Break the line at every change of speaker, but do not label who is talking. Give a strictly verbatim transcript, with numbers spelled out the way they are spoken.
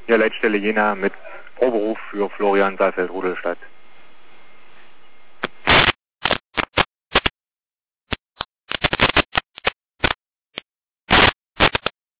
Ja, Leitstelle Jena mit Proberuf für Florian Saalfeld-Rudolstadt.